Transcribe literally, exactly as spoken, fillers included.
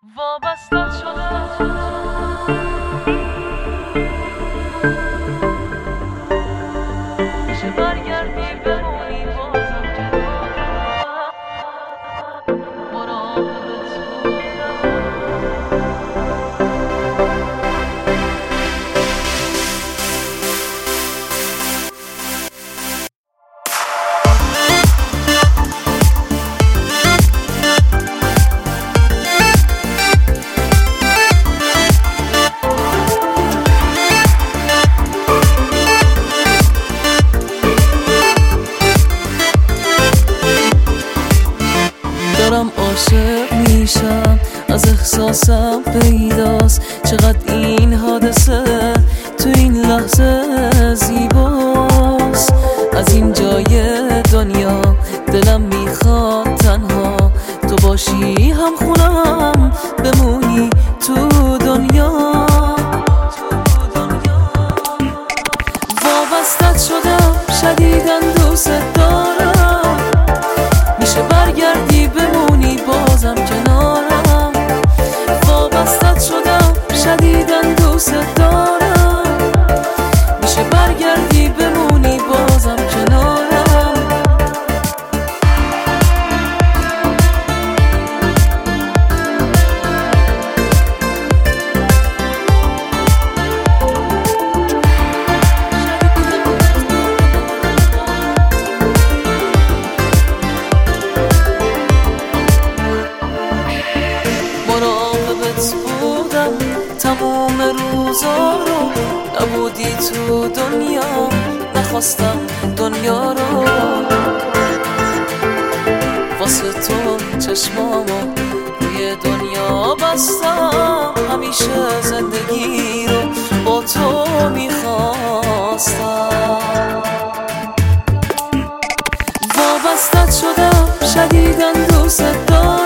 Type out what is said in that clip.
وابستت شدم میشه برگردی بمونی بازم کنارم مراقبت بودم دارم عاشق میشم از احساسم پیداست چقدر این حادثه تو این لحظه زیباست از این جای دنیا دلم میخواد تنها تو باشی هم خونم بمونی تو دنیا وابستت شدم شدیداً دوست دارم میشه برگردی بمونی بازم کنارم وابستت شدم شدیداً دوست دارم میشه برگردی بمونی بازم کنارم مراقبت بودم تموم روزا رو نبودی تو دنیا نخواستم دنیا رو واسه تو چشمامو روی دنیا بستم همیشه زندگی رو با تو میخواستم وابستت شدم شدیداً دوست دارم